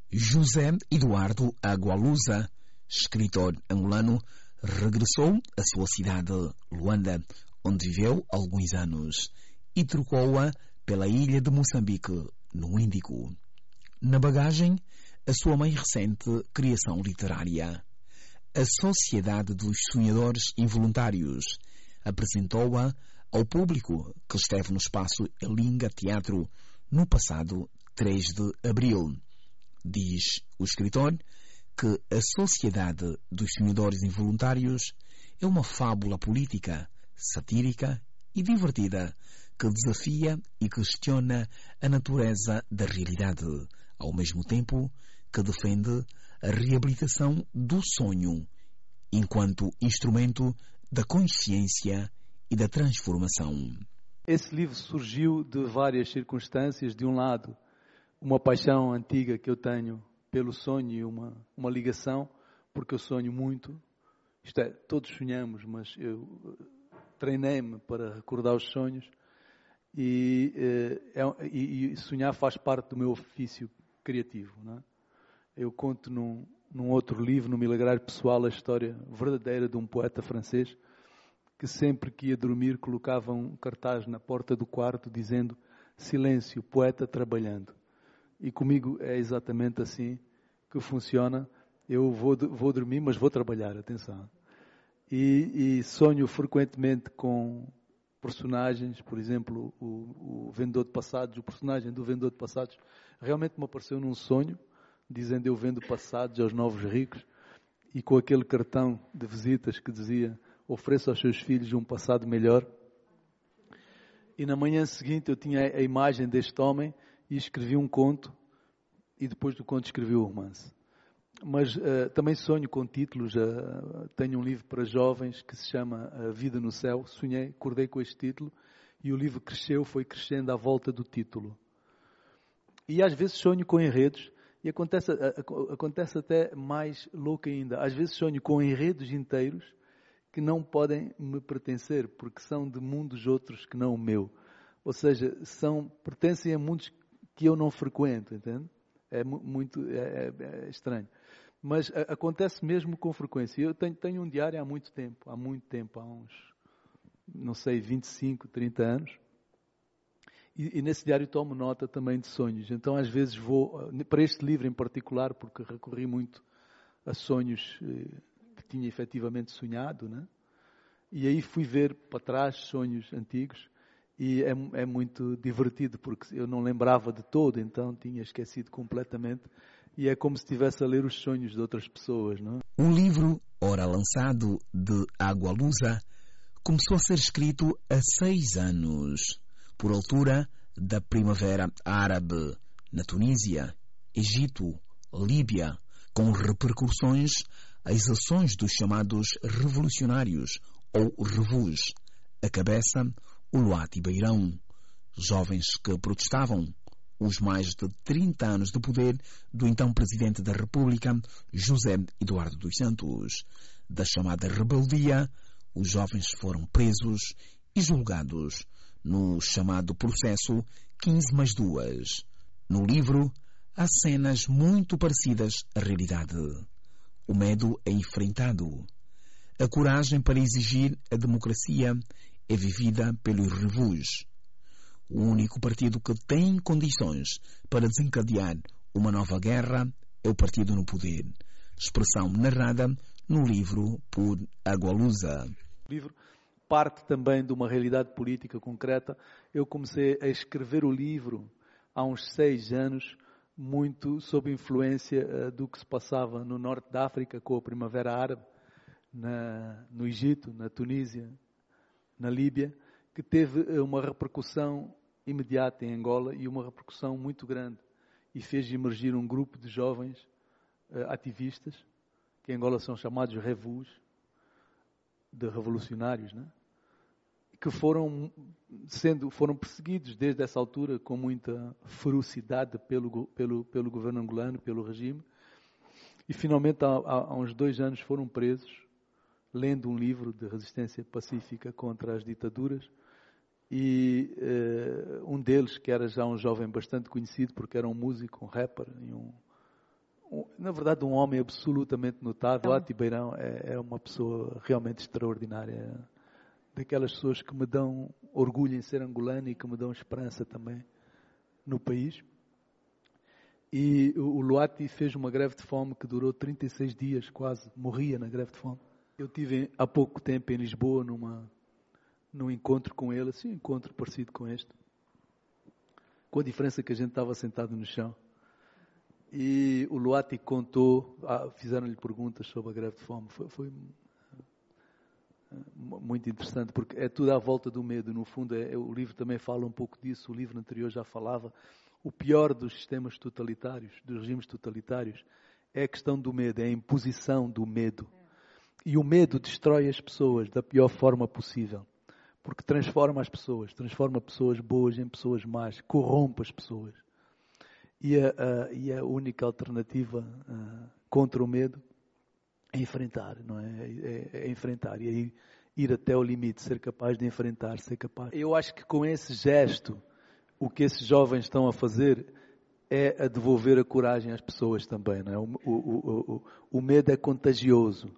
José Eduardo Agualusa, escritor angolano, regressou à sua cidade, Luanda, onde viveu alguns anos, e trocou-a pela ilha de Moçambique, no Índico. Na bagagem, a sua mais recente criação literária, A Sociedade dos Sonhadores Involuntários, apresentou-a ao público que esteve no espaço Elinga Teatro no passado 3 de abril. Diz o escritor que A Sociedade dos Sonhadores Involuntários é uma fábula política, satírica e divertida que desafia e questiona a natureza da realidade, ao mesmo tempo que defende a reabilitação do sonho enquanto instrumento da consciência e da transformação. Esse livro surgiu de várias circunstâncias. De um lado, uma paixão antiga que eu tenho pelo sonho e uma ligação, porque eu sonho muito. Isto é, todos sonhamos, mas eu treinei-me para recordar os sonhos e sonhar faz parte do meu ofício criativo, não é? Eu conto num outro livro, no Milagrário Pessoal, a história verdadeira de um poeta francês que sempre que ia dormir colocava um cartaz na porta do quarto dizendo: silêncio, poeta trabalhando. E comigo é exatamente assim que funciona. Eu vou dormir, mas vou trabalhar, atenção. E sonho frequentemente com personagens, por exemplo, o vendedor de passados, o personagem do vendedor de passados realmente me apareceu num sonho, dizendo: eu vendo passados aos novos ricos, e com aquele cartão de visitas que dizia: ofereça aos seus filhos um passado melhor. E na manhã seguinte eu tinha a imagem deste homem e escrevi um conto, e depois do conto escrevi o romance. Mas também sonho com títulos. Tenho um livro para jovens que se chama A Vida no Céu. Sonhei, acordei com este título e o livro foi crescendo à volta do título. E às vezes sonho com enredos, e acontece até mais louco ainda. Às vezes sonho com enredos inteiros que não podem me pertencer, porque são de mundos outros que não o meu. Ou seja, pertencem a mundos que eu não frequento, entende? É estranho. Mas acontece mesmo com frequência. Eu tenho um diário há muito tempo, há uns, 25, 30 anos. E nesse diário tomo nota também de sonhos. Então às vezes vou, para este livro em particular, porque recorri muito a sonhos que tinha efetivamente sonhado, né? E aí fui ver para trás sonhos antigos e é muito divertido, porque eu não lembrava de todo, então tinha esquecido completamente, e é como se estivesse a ler os sonhos de outras pessoas, não é? O livro, ora lançado, de Agualusa, começou a ser escrito há 6 anos, por altura da Primavera Árabe, na Tunísia, Egito, Líbia, com repercussões às ações dos chamados revolucionários, ou revus, a cabeça, o Luati Beirão, jovens que protestavam os mais de 30 anos de poder do então Presidente da República, José Eduardo dos Santos. Da chamada rebeldia, os jovens foram presos e julgados no chamado processo 15+2. No livro, há cenas muito parecidas à realidade. O medo é enfrentado. A coragem para exigir a democracia é vivida pelos revus. O único partido que tem condições para desencadear uma nova guerra é o partido no poder. Expressão narrada no livro por Agualusa. O livro parte também de uma realidade política concreta. Eu comecei a escrever o livro há uns 6 anos, muito sob influência do que se passava no norte da África com a Primavera Árabe, no Egito, na Tunísia, na Líbia, que teve uma repercussão imediata em Angola e uma repercussão muito grande, e fez emergir um grupo de jovens ativistas, que em Angola são chamados revus, de revolucionários, né? Que foram perseguidos desde essa altura com muita ferocidade pelo governo angolano, pelo regime, e finalmente há uns 2 anos foram presos, lendo um livro de resistência pacífica contra as ditaduras, e um deles, que era já um jovem bastante conhecido, porque era um músico, um rapper na verdade, um homem absolutamente notável. Luati Beirão é uma pessoa realmente extraordinária. Daquelas pessoas que me dão orgulho em ser angolano e que me dão esperança também no país. E o Luati fez uma greve de fome que durou 36 dias, quase morria na greve de fome. Eu tive há pouco tempo em Lisboa num encontro com ele, assim, um encontro parecido com este, com a diferença que a gente estava sentado no chão. E o Luati contou, fizeram-lhe perguntas sobre a greve de fome. Foi muito interessante, porque é tudo à volta do medo. No fundo, o livro também fala um pouco disso. O livro anterior já falava. O pior dos sistemas totalitários, dos regimes totalitários, é a questão do medo, é a imposição do medo. E o medo destrói as pessoas da pior forma possível, porque transforma pessoas boas em pessoas más, corrompe as pessoas. E a única alternativa contra o medo é enfrentar, não é? É enfrentar e ir até o limite, ser capaz de enfrentar, ser capaz. Eu acho que com esse gesto, o que esses jovens estão a fazer é a devolver a coragem às pessoas também, não é? O medo é contagioso,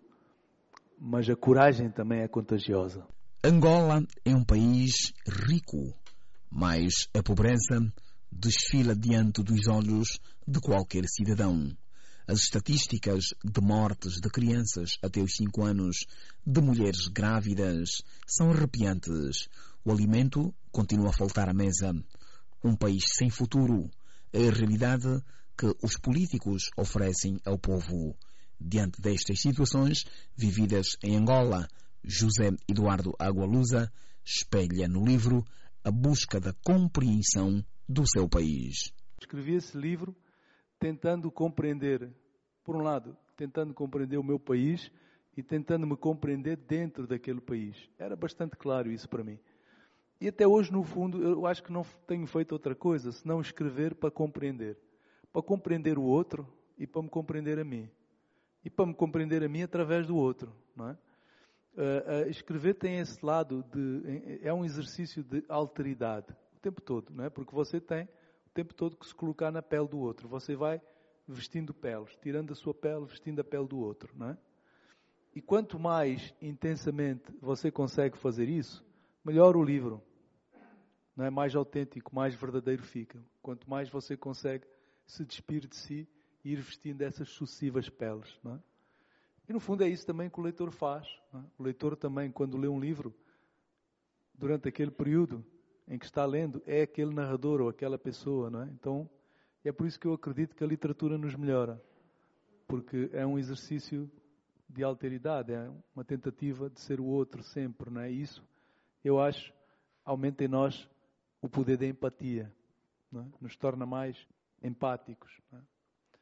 mas a coragem também é contagiosa. Angola é um país rico, mas a pobreza desfila diante dos olhos de qualquer cidadão. As estatísticas de mortes de crianças até os 5 anos, de mulheres grávidas, são arrepiantes. O alimento continua a faltar à mesa. Um país sem futuro é a realidade que os políticos oferecem ao povo. Diante destas situações vividas em Angola, José Eduardo Agualusa espelha no livro a busca da compreensão do seu país. Escrevi esse livro tentando compreender, por um lado, tentando compreender o meu país e tentando me compreender dentro daquele país. Era bastante claro isso para mim. E até hoje, no fundo, eu acho que não tenho feito outra coisa senão escrever para compreender. Para compreender o outro e para me compreender a mim. E para me compreender a mim através do outro, não é? Escrever tem esse lado é um exercício de alteridade o tempo todo, não é? Porque você tem o tempo todo que se colocar na pele do outro. Você vai vestindo peles, tirando a sua pele, vestindo a pele do outro, não é? E quanto mais intensamente você consegue fazer isso, melhor o livro, não é? Mais autêntico, mais verdadeiro fica. Quanto mais você consegue se despir de si e ir vestindo essas sucessivas peles, não é? E no fundo é isso também que o leitor faz, não é? O leitor também, quando lê um livro, durante aquele período em que está lendo, é aquele narrador ou aquela pessoa, não é? Então, é por isso que eu acredito que a literatura nos melhora, porque é um exercício de alteridade, é uma tentativa de ser o outro sempre, não é? Isso, eu acho, aumenta em nós o poder da empatia, não é? Nos torna mais empáticos, não é?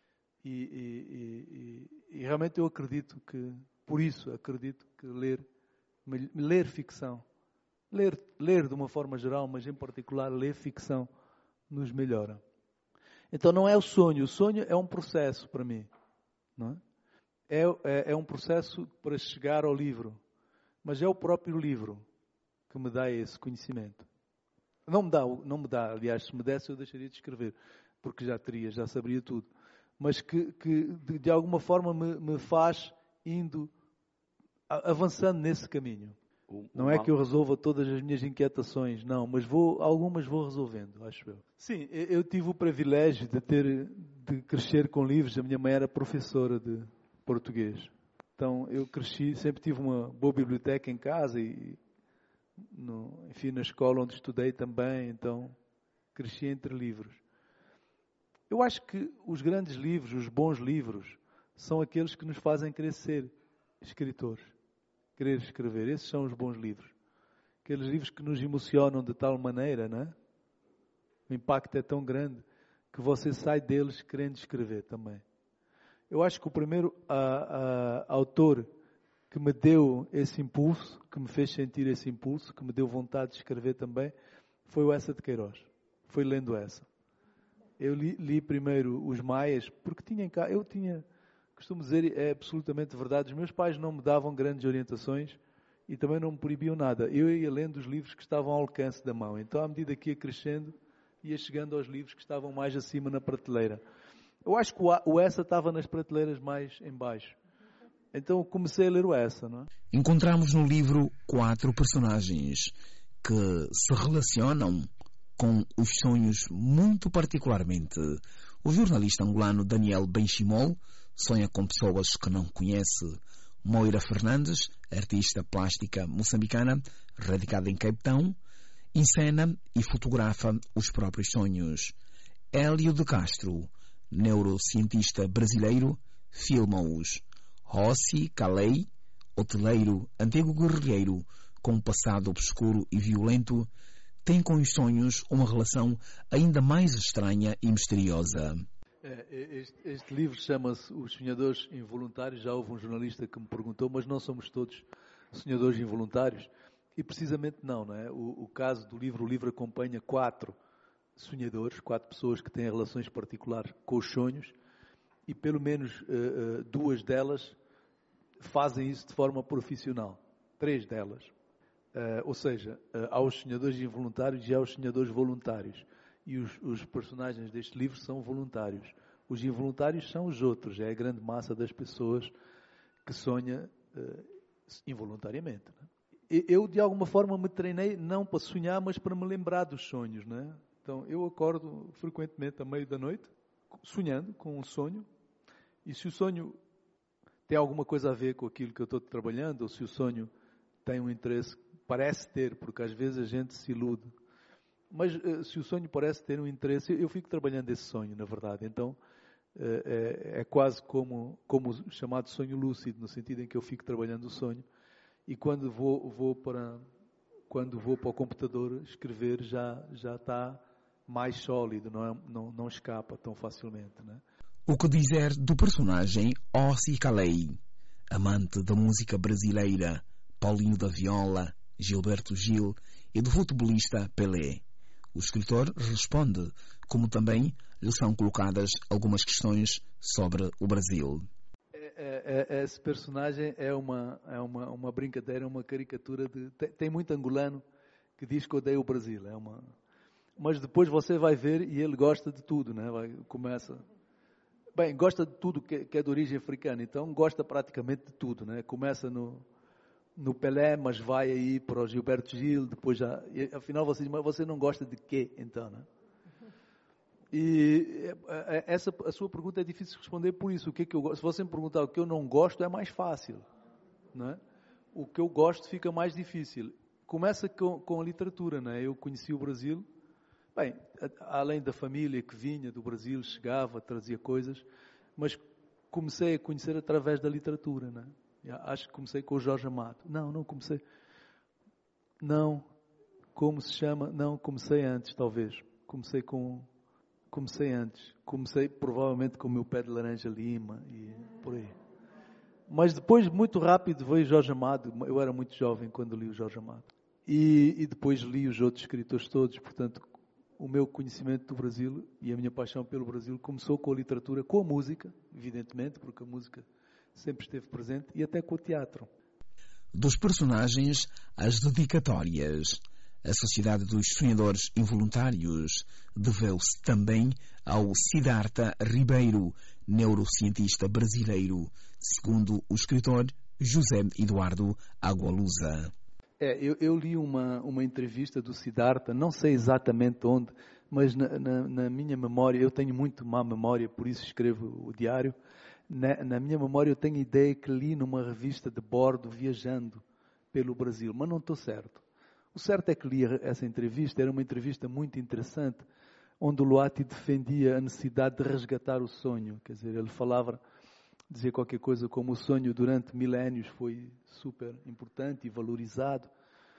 E realmente eu acredito que, por isso, acredito que ler ficção, ler de uma forma geral, mas em particular ler ficção, nos melhora. Então não é o sonho é um processo para mim, não é? É um processo para chegar ao livro, mas é o próprio livro que me dá esse conhecimento. Não me dá, aliás, se me desse eu deixaria de escrever, porque já saberia tudo. Mas que de alguma forma me faz avançando nesse caminho. Não é que eu resolva todas as minhas inquietações, não, mas algumas vou resolvendo, acho eu. Sim, eu tive o privilégio de crescer com livros. A minha mãe era professora de português. Então eu cresci, sempre tive uma boa biblioteca em casa e na escola onde estudei também, então cresci entre livros. Eu acho que os grandes livros, os bons livros, são aqueles que nos fazem querer ser escritores, querer escrever. Esses são os bons livros. Aqueles livros que nos emocionam de tal maneira, não é? O impacto é tão grande que você sai deles querendo escrever também. Eu acho que o primeiro autor que me deu esse impulso, que me fez sentir esse impulso, que me deu vontade de escrever também, foi o Eça de Queiroz. Foi lendo essa. Eu li primeiro os Maias, porque costumo dizer, é absolutamente verdade, os meus pais não me davam grandes orientações e também não me proibiam nada. Eu ia lendo os livros que estavam ao alcance da mão. Então, à medida que ia crescendo, ia chegando aos livros que estavam mais acima na prateleira. Eu acho que o Essa estava nas prateleiras mais em baixo. Então comecei a ler o Essa, não é? Encontramos no livro 4 personagens que se relacionam com os sonhos muito particularmente. O jornalista angolano Daniel Benchimol sonha com pessoas que não conhece. Moira Fernandes, artista plástica moçambicana, radicada em Cape Town, encena e fotografa os próprios sonhos. Hélio de Castro, neurocientista brasileiro, filma-os. Rossi Calei, hoteleiro, antigo guerrilheiro, com um passado obscuro e violento, tem com os sonhos uma relação ainda mais estranha e misteriosa. Este livro chama-se Os Sonhadores Involuntários. Já houve um jornalista que me perguntou, mas não somos todos sonhadores involuntários? E precisamente não é? O caso do livro, o livro acompanha 4 sonhadores, 4 pessoas que têm relações particulares com os sonhos, e pelo menos 2 delas fazem isso de forma profissional. 3 delas. Ou seja, há os sonhadores involuntários e há os sonhadores voluntários. E os personagens deste livro são voluntários. Os involuntários são os outros. É a grande massa das pessoas que sonha involuntariamente. Né? Eu, de alguma forma, me treinei não para sonhar, mas para me lembrar dos sonhos. Né? Então, eu acordo frequentemente à meia da noite, sonhando com um sonho. E se o sonho tem alguma coisa a ver com aquilo que eu estou trabalhando, ou se o sonho tem um interesse, parece ter, porque às vezes a gente se ilude. Mas se o sonho parece ter um interesse, eu fico trabalhando esse sonho, na verdade. Então, é quase como o chamado sonho lúcido, no sentido em que eu fico trabalhando o sonho. E quando vou para o computador escrever, já está mais sólido, não escapa tão facilmente. Né? O que dizer do personagem Rossi Calei, amante da música brasileira, Paulinho da Viola, Gilberto Gil e do futebolista Pelé? O escritor responde, como também lhe são colocadas algumas questões sobre o Brasil. Esse personagem é uma brincadeira, uma caricatura de... Tem muito angolano que diz que odeia o Brasil. Mas depois você vai ver e ele gosta de tudo, né? Gosta de tudo que é de origem africana, então gosta praticamente de tudo, né? Começa no Pelé, mas vai aí para o Gilberto Gil, depois já... E, afinal você diz, mas você não gosta de quê, então, né? E a sua pergunta é difícil de responder por isso. O que é que eu gosto? Se você me perguntar o que eu não gosto, é mais fácil, não é? O que eu gosto fica mais difícil. Começa com a literatura, não é? Eu conheci o Brasil, além da família que vinha do Brasil, chegava, trazia coisas, mas comecei a conhecer através da literatura, não é? Acho que comecei com o Jorge Amado. Não comecei. Não. Como se chama? Não, comecei antes, talvez. Comecei antes. Comecei provavelmente com o Meu Pé de Laranja Lima e por aí. Mas depois, muito rápido, veio Jorge Amado. Eu era muito jovem quando li o Jorge Amado. E depois li os outros escritores todos. Portanto, o meu conhecimento do Brasil e a minha paixão pelo Brasil começou com a literatura, com a música, evidentemente, porque a música sempre esteve presente, e até com o teatro. Dos personagens, as dedicatórias. A Sociedade dos Sonhadores Involuntários deveu-se também ao Siddhartha Ribeiro, neurocientista brasileiro, segundo o escritor José Eduardo Agualusa. Eu li uma entrevista do Siddhartha, não sei exatamente onde, mas na minha memória, eu tenho muito má memória, por isso escrevo o diário. Na minha memória eu tenho a ideia que li numa revista de bordo viajando pelo Brasil, mas não estou certo. O certo é que li essa entrevista, era uma entrevista muito interessante, onde o Luati defendia a necessidade de resgatar o sonho. Quer dizer, ele dizia qualquer coisa como o sonho durante milénios foi super importante e valorizado.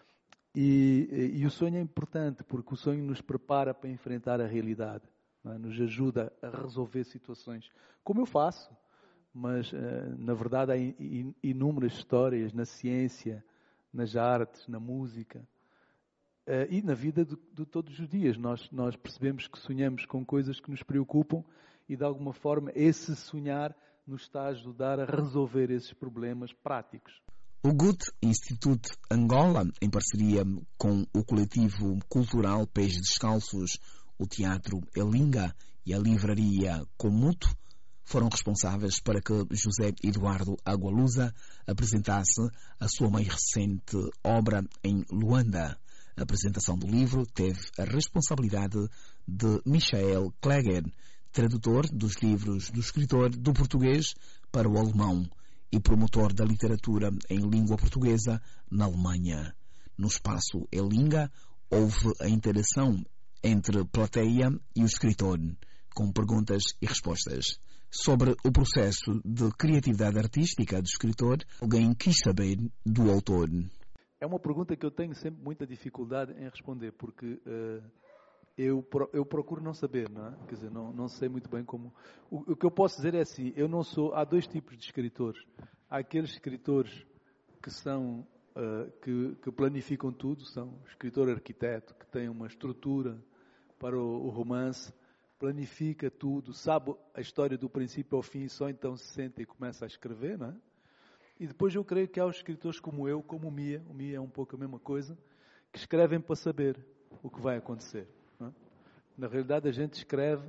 E o sonho é importante porque o sonho nos prepara para enfrentar a realidade, não é? Nos ajuda a resolver situações, como eu faço. Mas, na verdade, há inúmeras histórias na ciência, nas artes, na música e na vida de todos os dias. Nós percebemos que sonhamos com coisas que nos preocupam e, de alguma forma, esse sonhar nos está a ajudar a resolver esses problemas práticos. O Goethe Institute Angola, em parceria com o coletivo cultural Pés Descalços, o Teatro Elinga e a livraria Comuto foram responsáveis para que José Eduardo Agualusa apresentasse a sua mais recente obra em Luanda. A apresentação do livro teve a responsabilidade de Michael Kläger, tradutor dos livros do escritor do português para o alemão e promotor da literatura em língua portuguesa na Alemanha. No espaço Elinga houve a interação entre plateia e o escritor, com perguntas e respostas. Sobre o processo de criatividade artística do escritor, alguém quis saber do autor. É uma pergunta que eu tenho sempre muita dificuldade em responder, porque eu procuro não saber, não é? Quer dizer, não sei muito bem como... O que eu posso dizer é assim, eu não sou... Há dois tipos de escritores. Há aqueles escritores que são... que planificam tudo, são escritor arquiteto, que tem uma estrutura para o romance, planifica tudo, sabe a história do princípio ao fim, só então se senta e começa a escrever, não é? E depois eu creio que há os escritores como eu, como o Mia é um pouco a mesma coisa, que escrevem para saber o que vai acontecer. Não é? Na realidade a gente escreve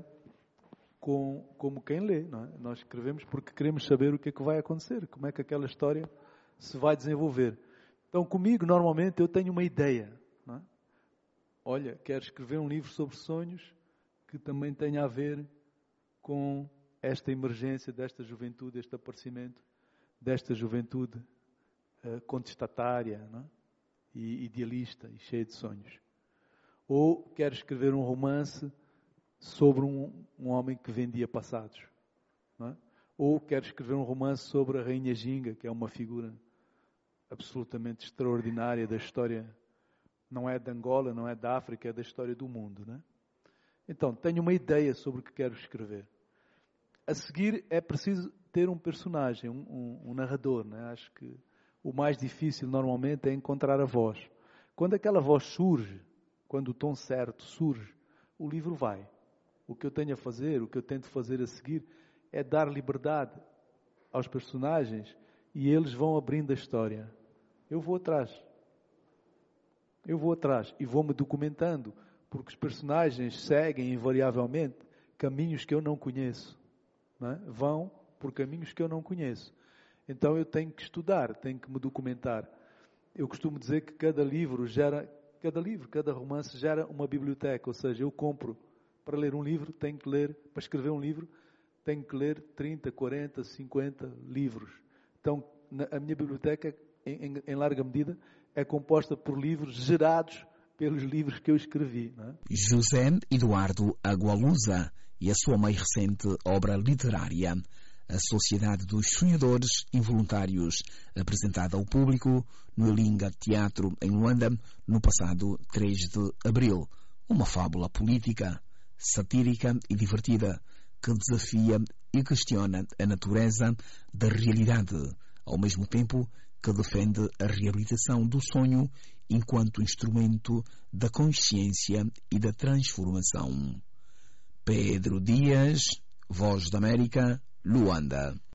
como quem lê, não é? Nós escrevemos porque queremos saber o que é que vai acontecer, como é que aquela história se vai desenvolver. Então comigo normalmente eu tenho uma ideia, não é? Olha, quero escrever um livro sobre sonhos que também tenha a ver com esta emergência desta juventude, este aparecimento desta juventude contestatária, não é? E idealista e cheia de sonhos. Ou quero escrever um romance sobre um homem que vendia passados. Não é? Ou quero escrever um romance sobre a Rainha Ginga, que é uma figura absolutamente extraordinária da história, não é de Angola, não é da África, é da história do mundo. Não é? Então, tenho uma ideia sobre o que quero escrever. A seguir é preciso ter um personagem, um narrador. Não é? Acho que o mais difícil normalmente é encontrar a voz. Quando aquela voz surge, quando o tom certo surge, o livro vai. O que eu tenho a fazer, o que eu tento fazer a seguir, é dar liberdade aos personagens e eles vão abrindo a história. Eu vou atrás e vou-me documentando, porque os personagens seguem invariavelmente caminhos que eu não conheço. Não é? Vão por caminhos que eu não conheço. Então eu tenho que estudar, tenho que me documentar. Eu costumo dizer que cada romance gera uma biblioteca, ou seja, eu compro para ler um livro, tenho que ler, para escrever um livro, tenho que ler 30, 40, 50 livros. Então a minha biblioteca, em larga medida, é composta por livros gerados pelos livros que eu escrevi. Não é? José Eduardo Agualusa e a sua mais recente obra literária, A Sociedade dos Sonhadores Involuntários, apresentada ao público no Elinga Teatro em Luanda no passado 3 de abril. Uma fábula política, satírica e divertida que desafia e questiona a natureza da realidade, ao mesmo tempo que defende a reabilitação do sonho enquanto instrumento da consciência e da transformação. Pedro Dias, Voz da América, Luanda.